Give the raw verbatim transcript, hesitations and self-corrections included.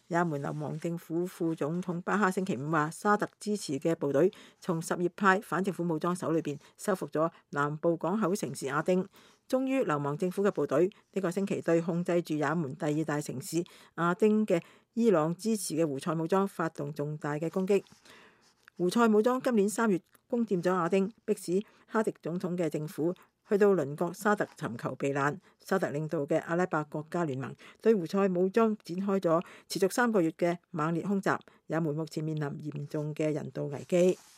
也門流亡政府副總統巴哈星期五話，沙特支持嘅部隊從什葉派反政府武裝手裏邊收復咗南部港口城市亞丁。忠於流亡政府嘅部隊呢個星期對控制住也門第二大城市亞丁嘅伊朗支持嘅胡塞武裝發動重大嘅攻擊。胡塞武裝今年三月攻佔咗亞丁，迫使哈迪總統嘅政府去到鄰國沙特尋求避難。沙特領導嘅阿拉伯國家聯盟對胡塞武裝展開咗持續三個月嘅猛烈空襲，也門目前面臨嚴重嘅人道危機。